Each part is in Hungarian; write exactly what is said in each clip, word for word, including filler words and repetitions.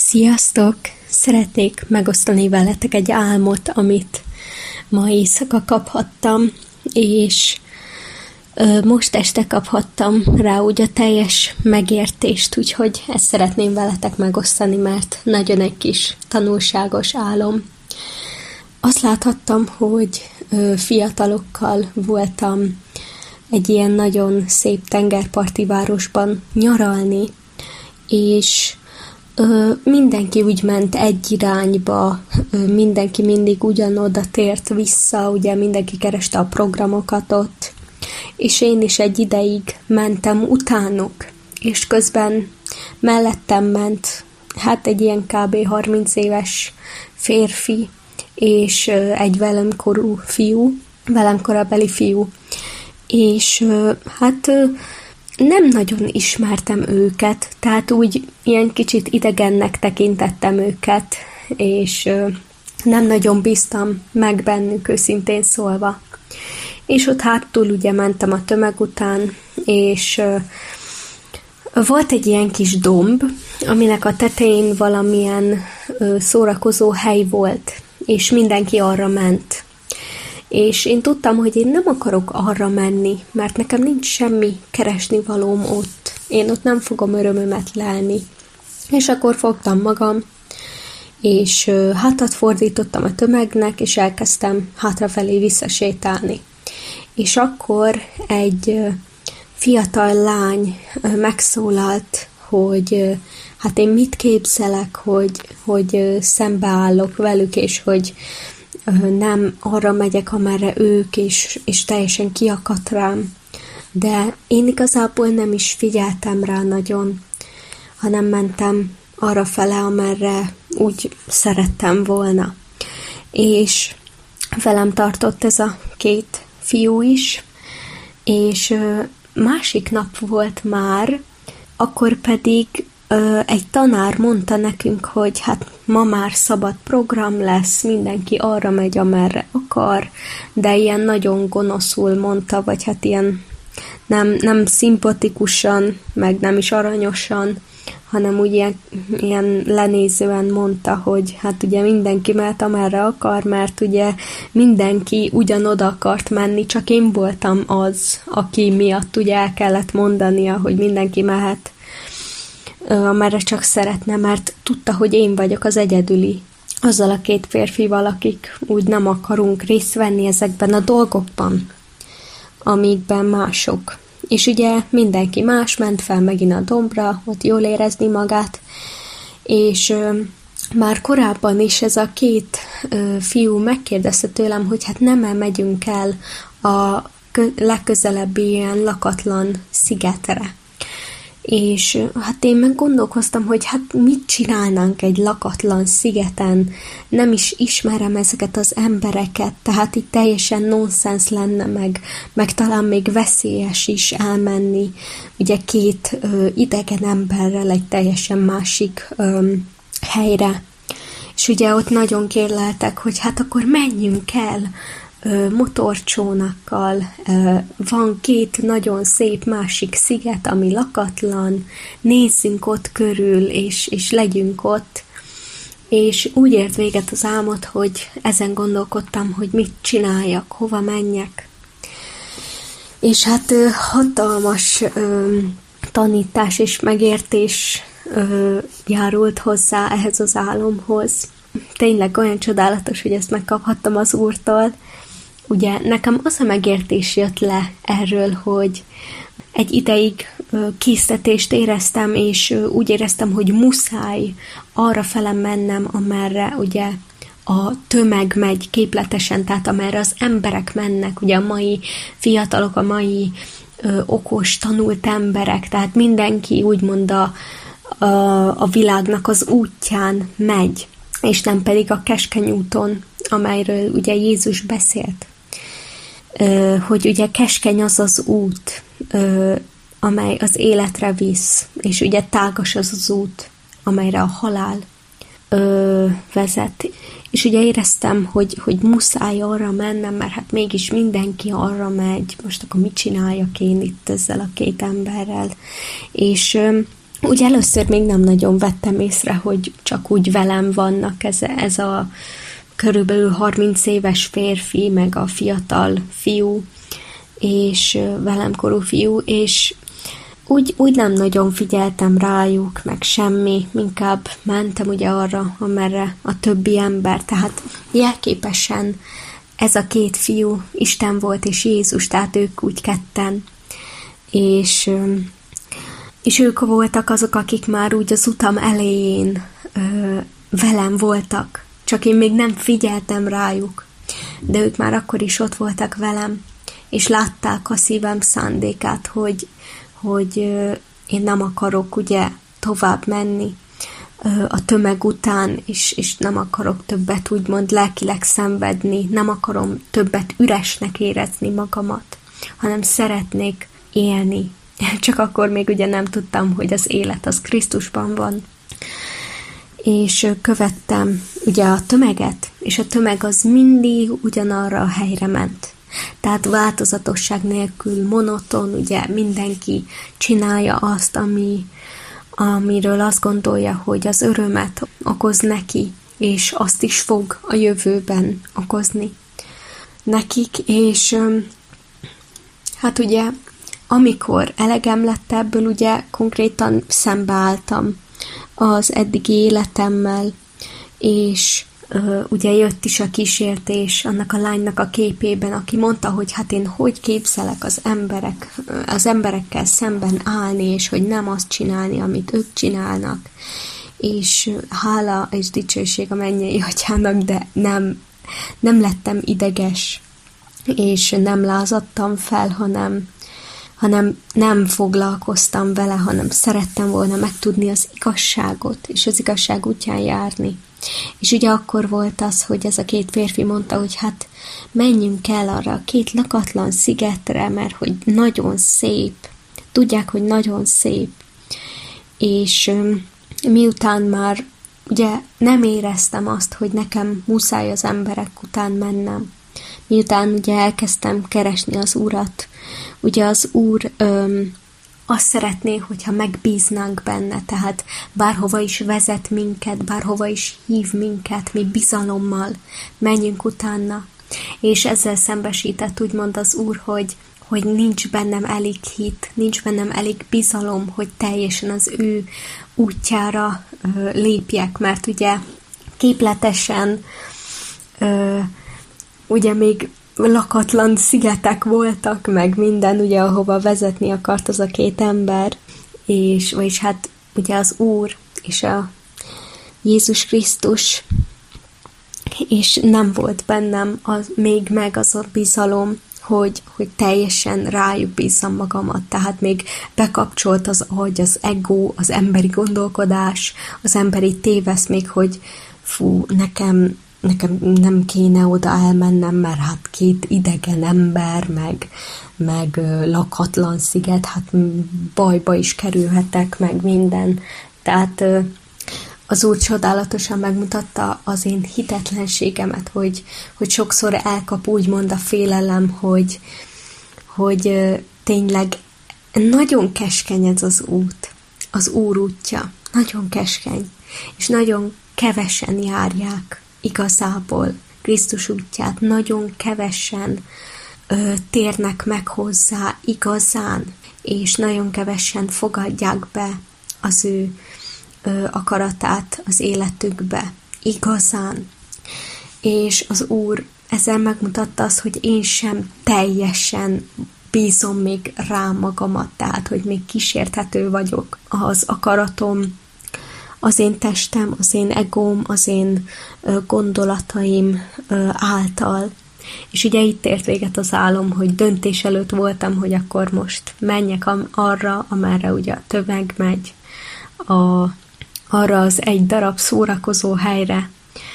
Sziasztok! Szeretnék megosztani veletek egy álmot, amit ma éjszaka kaphattam, és ö, most este kaphattam rá úgy a teljes megértést, úgyhogy ezt szeretném veletek megosztani, mert nagyon egy kis tanulságos álom. Azt láthattam, hogy ö, fiatalokkal voltam egy ilyen nagyon szép tengerparti városban nyaralni, és Ö, mindenki úgy ment egy irányba, ö, mindenki mindig ugyanoda tért vissza, ugye mindenki kereste a programokat ott, és én is egy ideig mentem utánuk, és közben mellettem ment, hát egy ilyen kb. harminc éves férfi, és ö, egy velem korú fiú, velem korabeli fiú, és ö, hát... Ö, nem nagyon ismertem őket, tehát úgy ilyen kicsit idegennek tekintettem őket, és ö, nem nagyon bíztam meg bennük, őszintén szólva. És ott hátul ugye mentem a tömeg után, és ö, volt egy ilyen kis domb, aminek a tetején valamilyen ö, szórakozó hely volt, és mindenki arra ment. És én tudtam, hogy én nem akarok arra menni, mert nekem nincs semmi keresnivalóm ott. Én ott nem fogom örömömet lelni. És akkor fogtam magam, és hátat fordítottam a tömegnek, és elkezdtem hátrafelé visszasétálni. És akkor egy fiatal lány megszólalt, hogy hát én mit képzelek, hogy, hogy szembeállok velük, és hogy nem arra megyek, amerre ők, és, és teljesen kiakadt rám. De én igazából nem is figyeltem rá nagyon, hanem mentem arra fele, amerre úgy szerettem volna. És velem tartott ez a két fiú is, és másik nap volt már, akkor pedig egy tanár mondta nekünk, hogy hát ma már szabad program lesz, mindenki arra megy, amerre akar, de ilyen nagyon gonoszul mondta, vagy hát ilyen nem, nem szimpatikusan, meg nem is aranyosan, hanem úgy ilyen, ilyen lenézően mondta, hogy hát ugye mindenki mehet, amerre akar, mert ugye mindenki ugyanoda akart menni, csak én voltam az, aki miatt ugye el kellett mondania, hogy mindenki mehet, amerre csak szeretne, mert tudta, hogy én vagyok az egyedüli. Azzal a két férfival, akik úgy nem akarunk részt venni ezekben a dolgokban, amikben mások. És ugye mindenki más ment fel megint a dombra, ott jól érezni magát, és ö, már korábban is ez a két ö, fiú megkérdezte tőlem, hogy hát nem megyünk el a kö- legközelebbi ilyen lakatlan szigetre. És hát én meg gondolkoztam, hogy hát mit csinálnánk egy lakatlan szigeten, nem is ismerem ezeket az embereket, tehát itt teljesen nonsens lenne, meg, meg talán még veszélyes is elmenni, ugye két ö, idegen emberrel egy teljesen másik ö, helyre. És ugye ott nagyon kérleltek, hogy hát akkor menjünk el, motorcsónakkal, van két nagyon szép másik sziget, ami lakatlan, nézzünk ott körül, és, és legyünk ott. És úgy ért véget az álmod, hogy ezen gondolkodtam, hogy mit csináljak, hova menjek. És hát hatalmas tanítás és megértés járult hozzá ehhez az álomhoz. Tényleg olyan csodálatos, hogy ezt megkaphattam az Úrtól. Ugye nekem az a megértés jött le erről, hogy egy ideig késztetést éreztem, és úgy éreztem, hogy muszáj arra fele mennem, amerre ugye a tömeg megy képletesen, tehát amerre az emberek mennek, ugye a mai fiatalok, a mai ö, okos, tanult emberek, tehát mindenki úgymond a, a, a világnak az útján megy, és nem pedig a keskeny úton, amelyről ugye Jézus beszélt. Hogy ugye keskeny az az út, amely az életre visz, és ugye tágas az az út, amelyre a halál vezet. És ugye éreztem, hogy, hogy muszáj arra mennem, mert hát mégis mindenki arra megy, most akkor mit csináljak én itt ezzel a két emberrel. És úgy először még nem nagyon vettem észre, hogy csak úgy velem vannak ez, ez a körülbelül harminc éves férfi, meg a fiatal fiú, és velem korú fiú, és úgy, úgy nem nagyon figyeltem rájuk, meg semmi, inkább mentem ugye arra, amerre a többi ember, tehát jelképesen ez a két fiú Isten volt és Jézus, tehát ők úgy ketten, és, és ők voltak azok, akik már úgy az utam elején ö, velem voltak, csak én még nem figyeltem rájuk, de ők már akkor is ott voltak velem, és látták a szívem szándékát, hogy, hogy én nem akarok ugye tovább menni a tömeg után, és, és nem akarok többet úgymond lelkileg szenvedni, nem akarom többet üresnek érezni magamat, hanem szeretnék élni. Csak akkor még ugye nem tudtam, hogy az élet az Krisztusban van. És követtem ugye a tömeget, és a tömeg az mindig ugyanarra a helyre ment. Tehát változatosság nélkül, monoton, ugye mindenki csinálja azt, ami, amiről azt gondolja, hogy az örömet okoz neki, és azt is fog a jövőben okozni nekik, és hát ugye amikor elegem lett ebből, ugye konkrétan szembeálltam az eddigi életemmel, és uh, ugye jött is a kísértés annak a lánynak a képében, aki mondta, hogy hát én hogy képzelek az emberek, az emberekkel szemben állni, és hogy nem azt csinálni, amit ők csinálnak. És hála és dicsőség a mennyei atyának, de nem, nem lettem ideges, és nem lázadtam fel, hanem hanem nem foglalkoztam vele, hanem szerettem volna megtudni az igazságot, és az igazság útján járni. És ugye akkor volt az, hogy ez a két férfi mondta, hogy hát menjünk el arra a két lakatlan szigetre, mert hogy nagyon szép. Tudják, hogy nagyon szép. És miután már ugye nem éreztem azt, hogy nekem muszáj az emberek után mennem, miután ugye elkezdtem keresni az Urat, ugye az Úr öm, azt szeretné, hogyha megbíznánk benne, tehát bárhova is vezet minket, bárhova is hív minket, mi bizalommal menjünk utána. És ezzel szembesített úgymond az Úr, hogy, hogy nincs bennem elég hit, nincs bennem elég bizalom, hogy teljesen az ő útjára ö, lépjek, mert ugye képletesen ö, ugye még lakatlan szigetek voltak, meg minden, ugye, ahova vezetni akart az a két ember, és vagyis hát ugye az Úr és a Jézus Krisztus, és nem volt bennem az, még meg az a bizalom, hogy, hogy teljesen rájuk bízzam magamat, tehát még bekapcsolt az agy, az ego, az emberi gondolkodás, az emberi tévesz még, hogy fú, nekem nekem nem kéne oda elmennem, mert hát két idegen ember, meg, meg lakatlan sziget, hát bajba is kerülhetek, meg minden. Tehát az Úr csodálatosan megmutatta az én hitetlenségemet, hogy, hogy sokszor elkap úgymond a félelem, hogy, hogy tényleg nagyon keskeny ez az út, az Úr útja, nagyon keskeny, és nagyon kevesen járják igazából Krisztus útját, nagyon kevesen ö, térnek meg hozzá igazán, és nagyon kevesen fogadják be az ő ö, akaratát az életükbe igazán. És az Úr ezzel megmutatta azt, hogy én sem teljesen bízom még rá magamat, tehát, hogy még kísérthető vagyok az akaratom, az én testem, az én egóm, az én gondolataim által. És ugye itt ért véget az álom, hogy döntés előtt voltam, hogy akkor most menjek arra, amerre ugye a tömeg megy, a, arra az egy darab szórakozó helyre,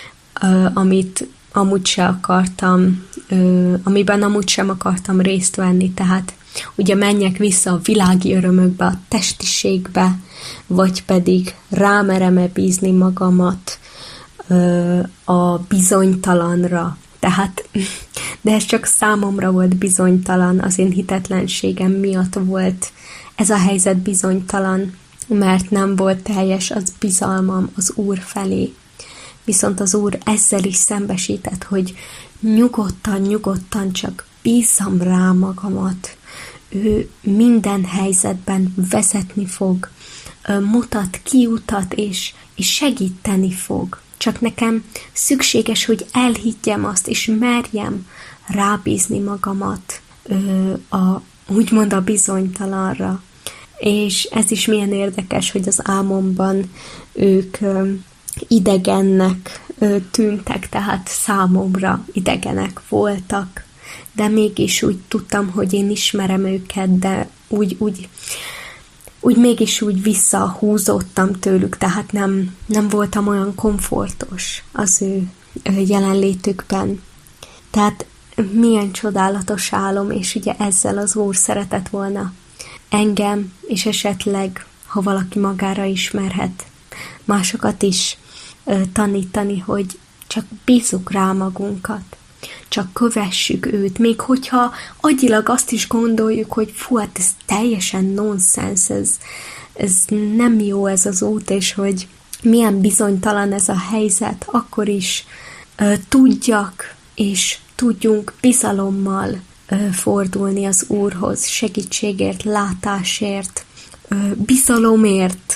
amit amúgy se akartam, amiben amúgy sem akartam részt venni, tehát ugye menjek vissza a világi örömökbe, a testiségbe, vagy pedig rámerem-e bízni magamat ö, a bizonytalanra. Tehát, de ez csak számomra volt bizonytalan, az én hitetlenségem miatt volt ez a helyzet bizonytalan, mert nem volt teljes az bizalmam az Úr felé. Viszont az Úr ezzel is szembesített, hogy nyugodtan, nyugodtan csak bízzam rá magamat. Ő minden helyzetben vezetni fog, mutat kiutat és, és segíteni fog. Csak nekem szükséges, hogy elhiggyem azt, és merjem rábízni magamat a, úgymond a bizonytalanra. És ez is milyen érdekes, hogy az álmomban ők idegennek tűntek, tehát számomra idegenek voltak, de mégis úgy tudtam, hogy én ismerem őket, de úgy, úgy, úgy mégis úgy visszahúzódtam tőlük, tehát nem, nem voltam olyan komfortos az ő jelenlétükben. Tehát milyen csodálatos álom, és ugye ezzel az Úr szeretett volna engem, és esetleg, ha valaki magára ismerhet, másokat is ö, tanítani, hogy csak bízzuk rá magunkat, csak kövessük őt, még hogyha agyilag azt is gondoljuk, hogy fú, hát ez teljesen nonsens, ez, ez nem jó ez az út, és hogy milyen bizonytalan ez a helyzet, akkor is ö, tudjak, és tudjunk bizalommal ö, fordulni az Úrhoz, segítségért, látásért, ö, bizalomért,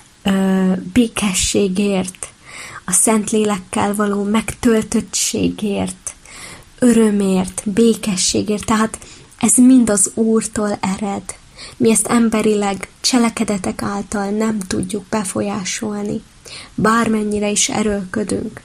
ö, békességért, a Szentlélekkel való megtöltöttségért, örömért, békességért, tehát ez mind az Úrtól ered. Mi ezt emberileg, cselekedetek által nem tudjuk befolyásolni, bármennyire is erőlködünk.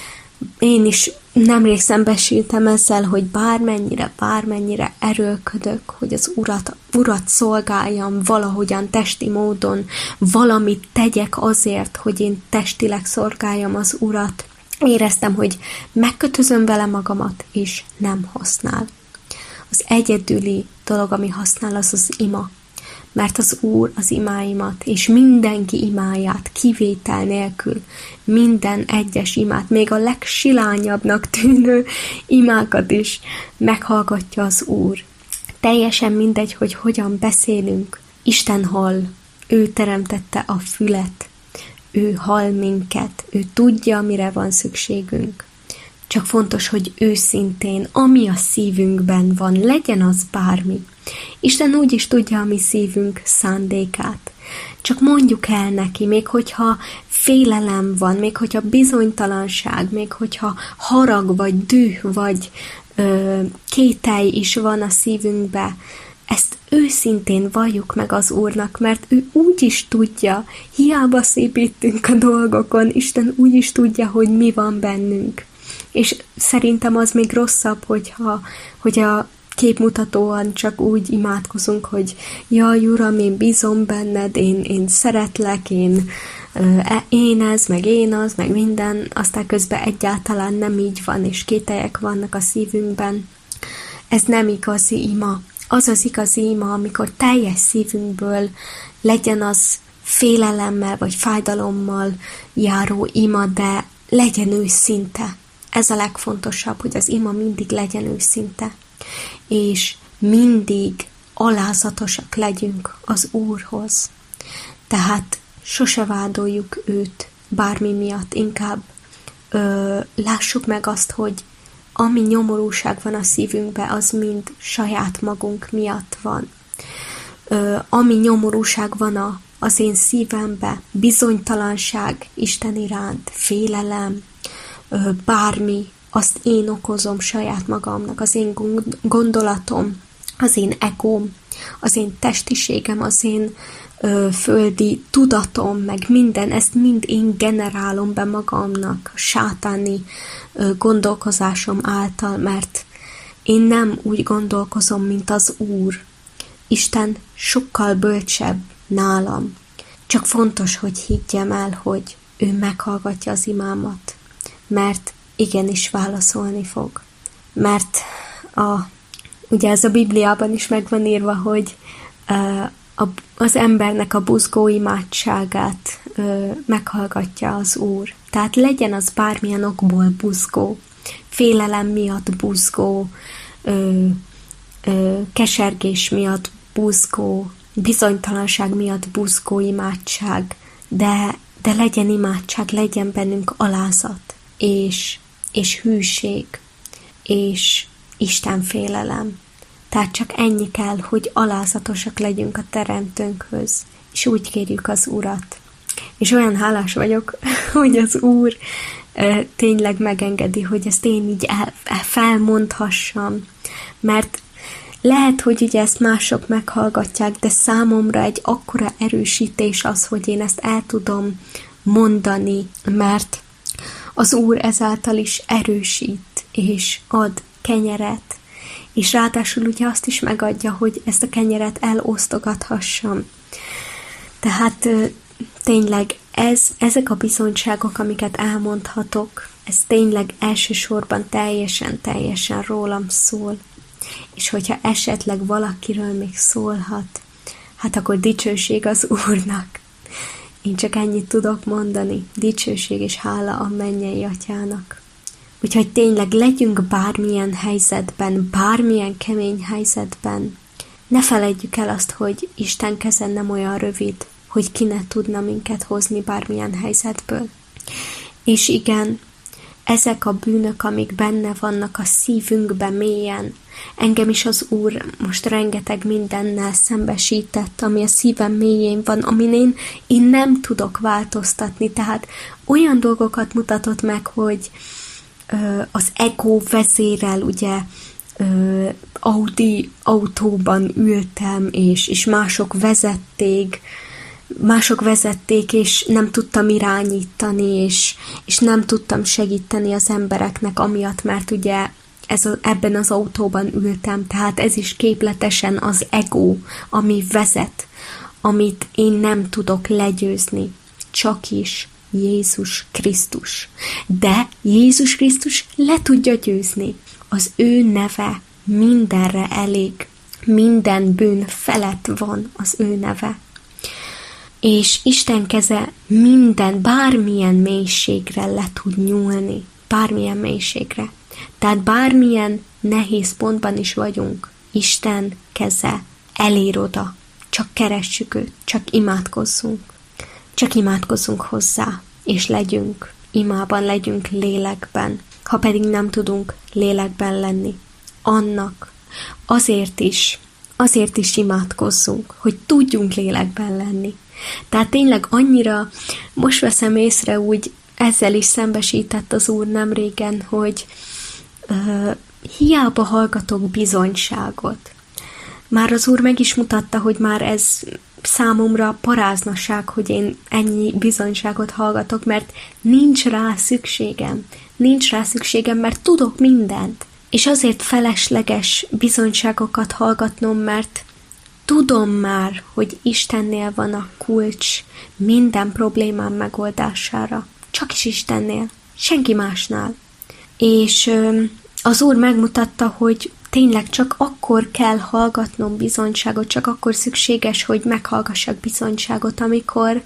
Én is nemrég szembesültem ezzel, hogy bármennyire, bármennyire erőlködök, hogy az urat, urat szolgáljam valahogyan testi módon, valamit tegyek azért, hogy én testileg szolgáljam az Urat. Éreztem, hogy megkötözöm vele magamat, és nem használ. Az egyedüli dolog, ami használ, az az ima. Mert az Úr az imáimat, és mindenki imáját kivétel nélkül, minden egyes imát, még a legsilányabbnak tűnő imákat is meghallgatja az Úr. Teljesen mindegy, hogy hogyan beszélünk. Isten hall, ő teremtette a fület, ő hall minket, ő tudja, mire van szükségünk. Csak fontos, hogy őszintén, ami a szívünkben van, legyen az bármi. Isten úgy is tudja a mi szívünk szándékát. Csak mondjuk el neki, még hogyha félelem van, még hogyha bizonytalanság, még hogyha harag, vagy düh, vagy ö, kételj is van a szívünkbe, ezt őszintén valljuk meg az Úrnak, mert ő úgy is tudja, hiába szépítünk a dolgokon, Isten úgy is tudja, hogy mi van bennünk. És szerintem az még rosszabb, hogyha, hogy a képmutatóan csak úgy imádkozunk, hogy jaj, Uram, én bízom benned, én, én szeretlek, én, én ez, meg én az, meg minden, aztán közben egyáltalán nem így van, és kételyek vannak a szívünkben. Ez nem igazi ima. Az az igazi ima, amikor teljes szívünkből legyen az félelemmel, vagy fájdalommal járó ima, de legyen őszinte. Ez a legfontosabb, hogy az ima mindig legyen őszinte, és mindig alázatosak legyünk az Úrhoz. Tehát sose vádoljuk őt bármi miatt, inkább ö, lássuk meg azt, hogy ami nyomorúság van a szívünkbe, az mind saját magunk miatt van. Ö, ami nyomorúság van a, az én szívembe, bizonytalanság Isten iránt, félelem, ö, bármi, azt én okozom saját magamnak, az én gondolatom, az én egóm, az én testiségem, az én ö, földi tudatom, meg minden, ezt mind én generálom be magamnak, a sátáni ö, gondolkozásom által, mert én nem úgy gondolkozom, mint az Úr. Isten sokkal bölcsebb nálam. Csak fontos, hogy higgyem el, hogy ő meghallgatja az imámat, mert igenis válaszolni fog. Mert a, ugye ez a Bibliában is meg van írva, hogy uh, a, az embernek a buzgó imádságát uh, meghallgatja az Úr. Tehát legyen az bármilyen okból buzgó, félelem miatt buzgó, uh, uh, kesergés miatt buzgó, bizonytalanság miatt buzgó imádság, de, de legyen imádság, legyen bennünk alázat, és, és hűség, és Istenfélelem. Tehát csak ennyi kell, hogy alázatosak legyünk a Teremtőnkhöz, és úgy kérjük az Urat. És olyan hálás vagyok, hogy az Úr e, tényleg megengedi, hogy ezt én így el, felmondhassam, mert lehet, hogy ugye ezt mások meghallgatják, de számomra egy akkora erősítés az, hogy én ezt el tudom mondani, mert az Úr ezáltal is erősít, és ad kenyeret, és ráadásul ugye azt is megadja, hogy ezt a kenyeret elosztogathassam. Tehát tényleg ez, ezek a bizonyságok, amiket elmondhatok, ez tényleg elsősorban teljesen, teljesen rólam szól. És hogyha esetleg valakiről még szólhat, hát akkor dicsőség az Úrnak. Én csak ennyit tudok mondani, dicsőség és hála a mennyei Atyának. Úgyhogy tényleg legyünk bármilyen helyzetben, bármilyen kemény helyzetben. Ne feledjük el azt, hogy Isten keze nem olyan rövid, hogy ki ne tudna minket hozni bármilyen helyzetből. És igen, ezek a bűnök, amik benne vannak a szívünkben mélyen, engem is az Úr most rengeteg mindennel szembesített, ami a szívem mélyén van, amin én, én nem tudok változtatni. Tehát olyan dolgokat mutatott meg, hogy ö, az ego vezérel, ugye, ö, Audi autóban ültem, és, és mások vezették, mások vezették, és nem tudtam irányítani, és, és nem tudtam segíteni az embereknek, amiatt, mert ugye ez a, ebben az autóban ültem, tehát ez is képletesen az ego, ami vezet, amit én nem tudok legyőzni, csak is Jézus Krisztus. De Jézus Krisztus le tudja győzni. Az ő neve mindenre elég, minden bűn felett van az ő neve. És Isten keze minden, bármilyen mélységre le tud nyúlni, bármilyen mélységre. Tehát bármilyen nehéz pontban is vagyunk, Isten keze elér oda. Csak keressük őt, csak imádkozzunk. Csak imádkozzunk hozzá, és legyünk imában, legyünk lélekben. Ha pedig nem tudunk lélekben lenni, annak azért is, azért is imádkozzunk, hogy tudjunk lélekben lenni. Tehát tényleg annyira, most veszem észre, úgy ezzel is szembesített az Úr nemrégen, hogy uh, hiába hallgatok bizonyságot. Már az Úr meg is mutatta, hogy már ez számomra paráznaság, hogy én ennyi bizonyságot hallgatok, mert nincs rá szükségem. Nincs rá szükségem, mert tudok mindent. És azért felesleges bizonyságokat hallgatnom, mert tudom már, hogy Istennél van a kulcs minden problémám megoldására. Csak is Istennél, senki másnál. És ö, az Úr megmutatta, hogy tényleg csak akkor kell hallgatnom bizonyságot, csak akkor szükséges, hogy meghallgassak bizonyságot, amikor,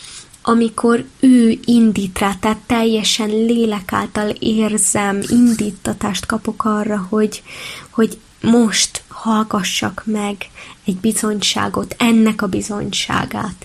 amikor ő indít rá, tehát teljesen lélek által érzem, indítatást kapok arra, hogy, hogy most hallgassak meg egy bizonyságot, ennek a bizonyságát.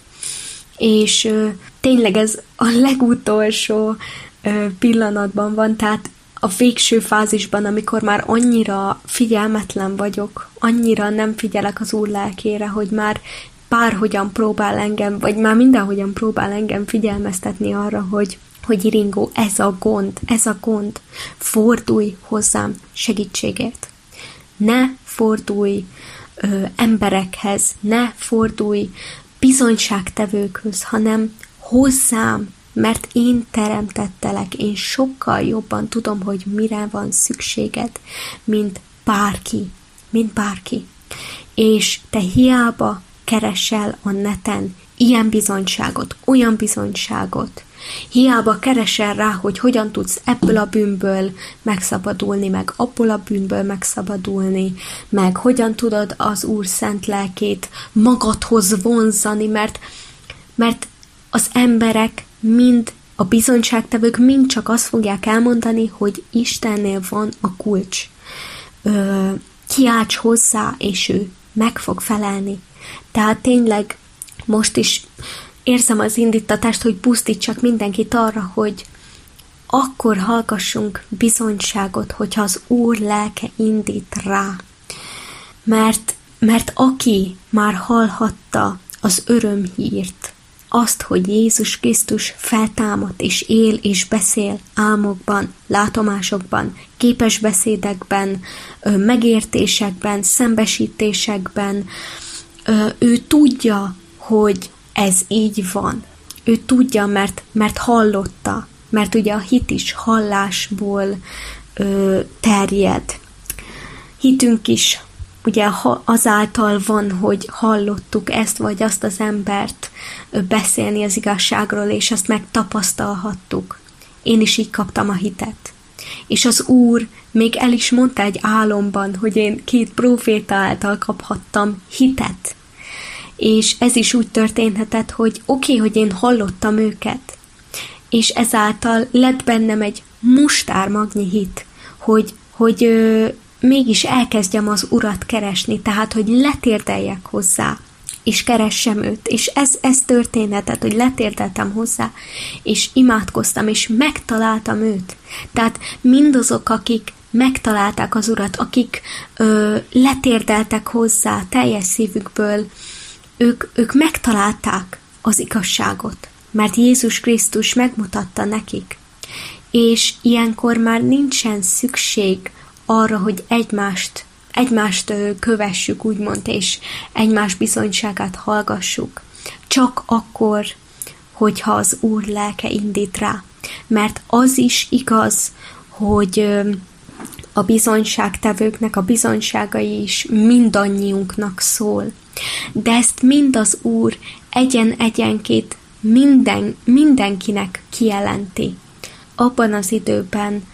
És ö, tényleg ez a legutolsó ö, pillanatban van, tehát a végső fázisban, amikor már annyira figyelmetlen vagyok, annyira nem figyelek az Úr lelkére, hogy már bárhogyan próbál engem, vagy már mindenhogyan próbál engem figyelmeztetni arra, hogy, hogy Iringó, ez a gond, ez a gond, fordulj hozzám segítségért. Ne fordulj ö, emberekhez, ne fordulj bizonyságtevőkhöz, hanem hozzám, mert én teremtettelek, én sokkal jobban tudom, hogy mire van szükséged, mint bárki, mint bárki. És te hiába keresel a neten ilyen bizonyságot, olyan bizonyságot, hiába keresel rá, hogy hogyan tudsz ebből a bűnből megszabadulni, meg abból a bűnből megszabadulni, meg hogyan tudod az Úr szent lelkét magadhoz vonzani, mert, mert az emberek mind, a bizonyságtevők mind csak azt fogják elmondani, hogy Istennél van a kulcs. Ö, kiálts hozzá, és ő meg fog felelni. Tehát tényleg most is érzem az indítatást, hogy buzdítsak mindenkit arra, hogy akkor hallgassunk bizonyságot, hogyha az Úr lelke indít rá. Mert, mert aki már hallhatta az örömhírt, azt, hogy Jézus Krisztus feltámadt és él és beszél álmokban, látomásokban, képes beszédekben, megértésekben, szembesítésekben, ő tudja, hogy ez így van. Ő tudja, mert, mert hallotta, mert ugye a hit is hallásból ö, terjed. Hitünk is ugye azáltal van, hogy hallottuk ezt vagy azt az embert beszélni az igazságról, és azt megtapasztalhattuk. Én is így kaptam a hitet. És az Úr még el is mondta egy álomban, hogy én két próféta által kaphattam hitet. És ez is úgy történhetett, hogy oké, okay, hogy én hallottam őket, és ezáltal lett bennem egy mustármagnyi hit, hogy, hogy ö, mégis elkezdjem az Urat keresni, tehát, hogy letérdeljek hozzá, és keressem őt. És ez, ez történhetett, hogy letérdeltem hozzá, és imádkoztam, és megtaláltam őt. Tehát mindazok, akik megtalálták az Urat, akik ö, letérdeltek hozzá teljes szívükből, ők, ők megtalálták az igazságot, mert Jézus Krisztus megmutatta nekik. És ilyenkor már nincsen szükség arra, hogy egymást, egymást kövessük, úgymond, és egymás bizonyságát hallgassuk. Csak akkor, hogyha az Úr lelke indít rá. Mert az is igaz, hogy a bizonyságtevőknek a bizonyságai is mindannyiunknak szól. De ezt mind az Úr egyen-egyenként minden, mindenkinek kijelenti. Abban az időben,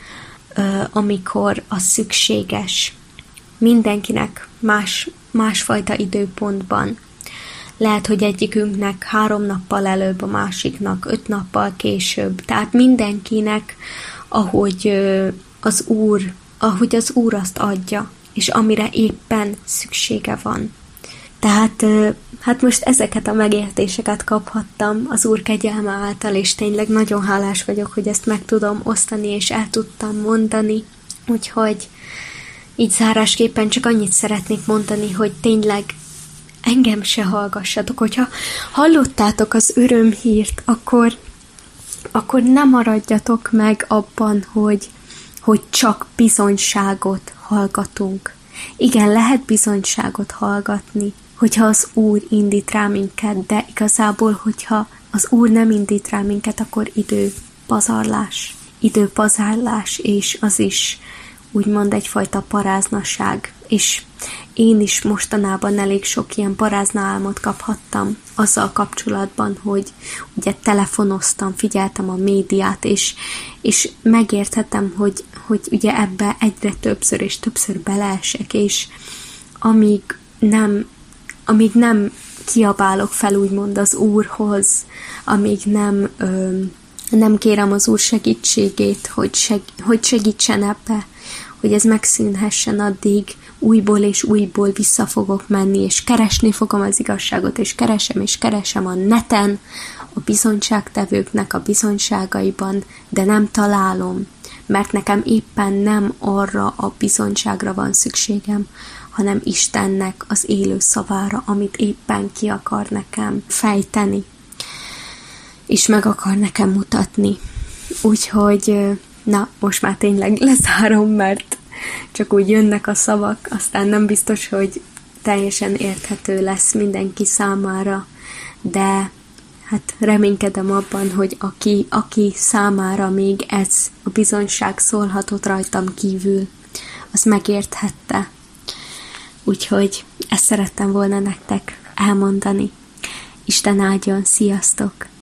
amikor az szükséges. Mindenkinek más, másfajta időpontban. Lehet, hogy egyikünknek három nappal előbb, a másiknak öt nappal később. Tehát mindenkinek, ahogy az Úr, ahogy az Úr azt adja, és amire éppen szüksége van. Tehát hát most ezeket a megértéseket kaphattam az Úr kegyelme által, és tényleg nagyon hálás vagyok, hogy ezt meg tudom osztani, és el tudtam mondani. Úgyhogy így zárásképpen csak annyit szeretnék mondani, hogy tényleg engem se hallgassatok. Hogyha hallottátok az örömhírt, akkor, akkor ne maradjatok meg abban, hogy, hogy csak bizonyságot hallgatunk. Igen, lehet bizonyságot hallgatni, hogyha az Úr indít rá minket, de igazából, hogyha az Úr nem indít rá minket, akkor időpazarlás. Időpazarlás, és az is úgymond egyfajta paráznaság. És én is mostanában elég sok ilyen parázna álmot kaphattam azzal kapcsolatban, hogy ugye telefonoztam, figyeltem a médiát, és, és megérthetem, hogy, hogy ugye ebbe egyre többször és többször beleesek, és amíg nem, amíg nem kiabálok fel úgymond az Úrhoz, amíg nem, ö, nem kérem az Úr segítségét, hogy, seg, hogy segítsen ebbe, hogy ez megszűnhessen, addig újból és újból vissza fogok menni, és keresni fogom az igazságot, és keresem, és keresem a neten, a bizonyságtevőknek a bizonyságaiban, de nem találom, mert nekem éppen nem arra a bizonyságra van szükségem, hanem Istennek az élő szavára, amit éppen ki akar nekem fejteni, és meg akar nekem mutatni. Úgyhogy, na, most már tényleg lezárom, mert csak úgy jönnek a szavak, aztán nem biztos, hogy teljesen érthető lesz mindenki számára, de hát reménykedem abban, hogy aki, aki számára még ez a bizonyság szólhatott rajtam kívül, az megérthette. Úgyhogy ezt szerettem volna nektek elmondani. Isten áldjon, sziasztok!